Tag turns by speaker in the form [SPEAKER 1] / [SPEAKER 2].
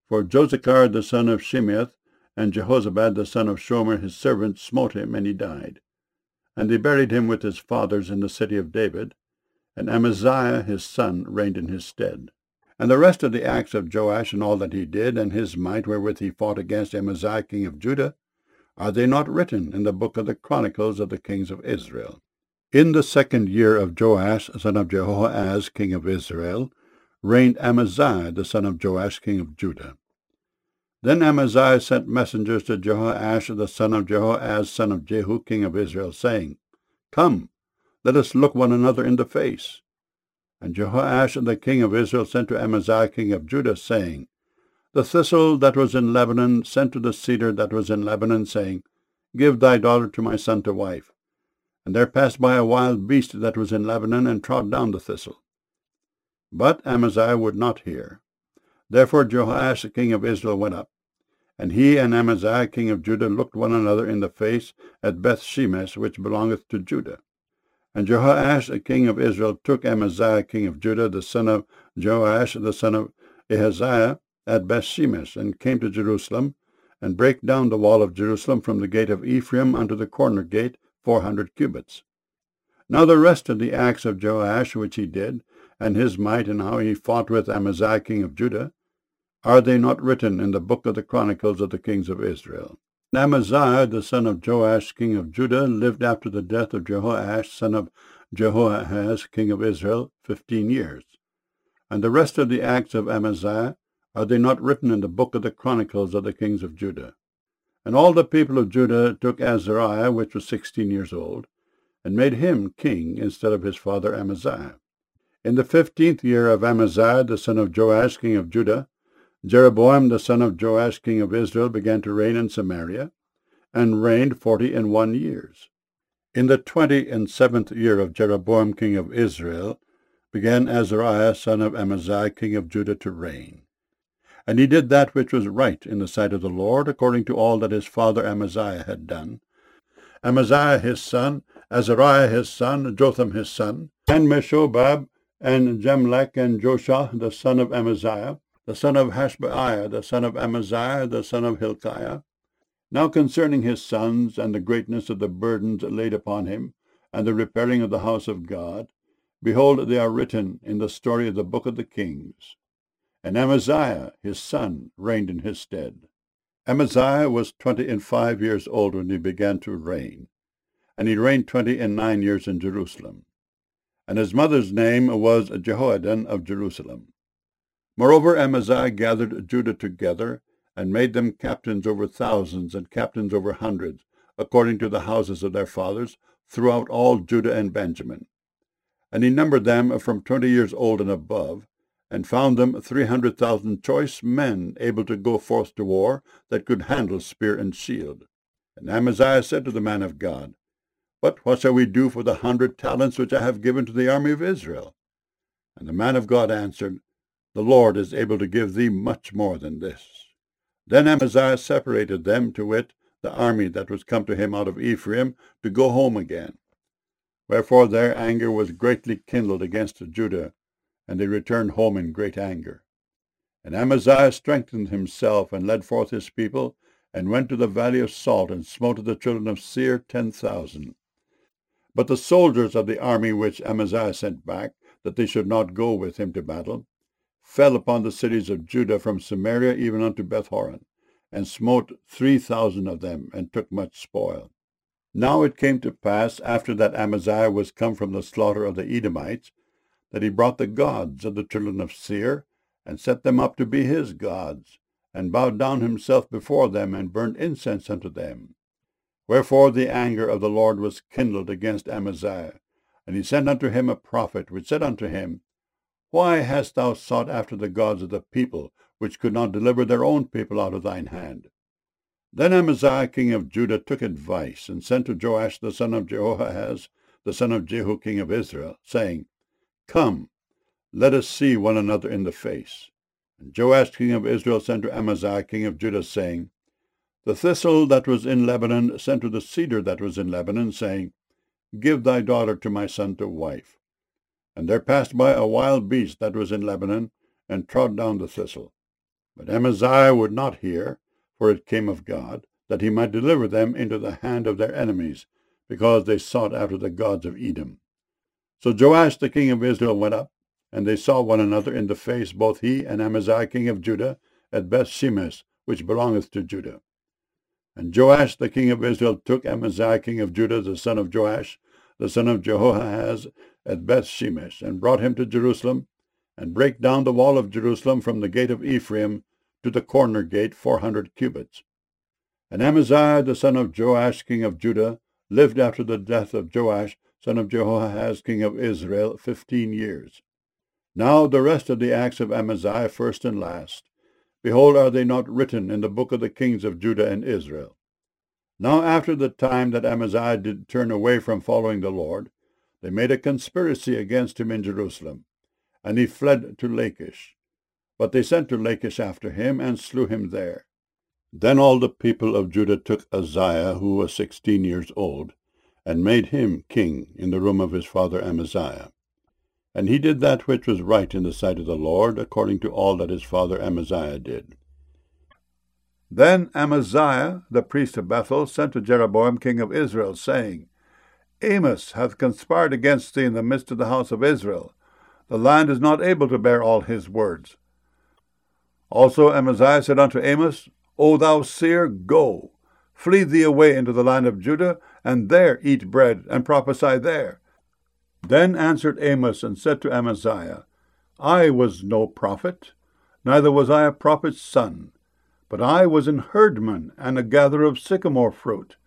[SPEAKER 1] For Josachar the son of Shimeath and Jehozabad the son of Shomer his servant smote him, and he died. And they buried him with his fathers in the city of David, and Amaziah his son reigned in his stead. And the rest of the acts of Joash, and all that he did, and his might wherewith he fought against Amaziah king of Judah, are they not written in the book of the Chronicles of the kings of Israel? In the 2nd year of Joash son of Jehoahaz king of Israel reigned Amaziah the son of Joash king of Judah. Then Amaziah sent messengers to Jehoash the son of Jehoahaz son of Jehu king of Israel, saying, Come, let us look one another in the face. And Jehoash the king of Israel sent to Amaziah king of Judah, saying, The thistle that was in Lebanon sent to the cedar that was in Lebanon, saying, Give thy daughter to my son to wife. And there passed by a wild beast that was in Lebanon, and trod down the thistle. But Amaziah would not hear. Therefore Jehoash the king of Israel went up, and he and Amaziah king of Judah looked one another in the face at Beth-shemesh, which belongeth to Judah. And Jehoash the king of Israel took Amaziah king of Judah, the son of Joash, the son of Ahaziah, at Beth-shemesh, and came to Jerusalem, and brake down the wall of Jerusalem from the gate of Ephraim unto the corner gate 400 cubits. Now the rest of the acts of Joash which he did, and his might, and how he fought with Amaziah king of Judah, are they not written in the book of the Chronicles of the kings of Israel? And Amaziah the son of Joash king of Judah lived after the death of Jehoash son of Jehoahaz king of Israel 15 years. And the rest of the acts of Amaziah, are they not written in the book of the Chronicles of the kings of Judah? And all the people of Judah took Azariah, which was 16 years old, and made him king instead of his father Amaziah. In the 15th year of Amaziah the son of Joash king of Judah, Jeroboam the son of Joash king of Israel began to reign in Samaria, and reigned 41 years. In the 27th year of Jeroboam king of Israel began Azariah son of Amaziah king of Judah to reign. And he did that which was right in the sight of the Lord, according to all that his father Amaziah had done. Amaziah his son, Azariah his son, Jotham his son, and Meshobab, and Jemlech, and Joshua the son of Amaziah, the son of Hashbaiah, the son of Amaziah, the son of Hilkiah. Now concerning his sons, and the greatness of the burdens laid upon him, and the repairing of the house of God, behold, they are written in the story of the book of the kings. And Amaziah his son reigned in his stead. Amaziah was 25 years old when he began to reign, and he reigned 29 years in Jerusalem. And his mother's name was Jehoaddan of Jerusalem. Moreover, Amaziah gathered Judah together, and made them captains over thousands, and captains over hundreds, according to the houses of their fathers, throughout all Judah and Benjamin. And he numbered them from 20 years old and above, and found them 300,000 choice men able to go forth to war, that could handle spear and shield. And Amaziah said to the man of God, But what shall we do for the 100 talents which I have given to the army of Israel? And the man of God answered, The Lord is able to give thee much more than this. Then Amaziah separated them, to wit, the army that was come to him out of Ephraim, to go home again. Wherefore their anger was greatly kindled against Judah, and they returned home in great anger. And Amaziah strengthened himself, and led forth his people, and went to the valley of Salt, and smote the children of Seir 10,000. But the soldiers of the army which Amaziah sent back, that they should not go with him to battle, fell upon the cities of Judah from Samaria even unto Bethhoron, and smote 3,000 of them, and took much spoil. Now it came to pass, after that Amaziah was come from the slaughter of the Edomites, that he brought the gods of the children of Seir, and set them up to be his gods, and bowed down himself before them, and burned incense unto them. Wherefore the anger of the Lord was kindled against Amaziah, and he sent unto him a prophet, which said unto him, Why hast thou sought after the gods of the people, which could not deliver their own people out of thine hand? Then Amaziah king of Judah took advice, and sent to Joash the son of Jehoahaz, the son of Jehu king of Israel, saying, Come, let us see one another in the face. And Joash king of Israel sent to Amaziah king of Judah, saying, The thistle that was in Lebanon sent to the cedar that was in Lebanon, saying, Give thy daughter to my son to wife. And there passed by a wild beast that was in Lebanon, and trod down the thistle. But Amaziah would not hear, for it came of God, that he might deliver them into the hand of their enemies, because they sought after the gods of Edom. So Joash the king of Israel went up, and they saw one another in the face, both he and Amaziah king of Judah, at Beth-shemesh, which belongeth to Judah. And Joash the king of Israel took Amaziah king of Judah, the son of Joash, the son of Jehoahaz, at Beth-shemesh, and brought him to Jerusalem, and brake down the wall of Jerusalem from the gate of Ephraim to the corner gate 400 cubits. And Amaziah the son of Joash king of Judah lived after the death of Joash son of Jehoahaz king of Israel 15 years. Now the rest of the acts of Amaziah, first and last, behold, are they not written in the book of the kings of Judah and Israel? Now after the time that Amaziah did turn away from following the Lord, they made a conspiracy against him in Jerusalem, and he fled to Lachish. But they sent to Lachish after him, and slew him there. Then all the people of Judah took Uzziah, who was 16 years old, and made him king in the room of his father Amaziah. And he did that which was right in the sight of the Lord, according to all that his father Amaziah did. Then Amaziah, the priest of Bethel, sent to Jeroboam king of Israel, saying, Amos hath conspired against thee in the midst of the house of Israel. The land is not able to bear all his words. Also Amaziah said unto Amos, O thou seer, go, flee thee away into the land of Judah, and there eat bread, and prophesy there. Then answered Amos, and said to Amaziah, I was no prophet, neither was I a prophet's son, but I was an herdman, and a gatherer of sycamore fruit.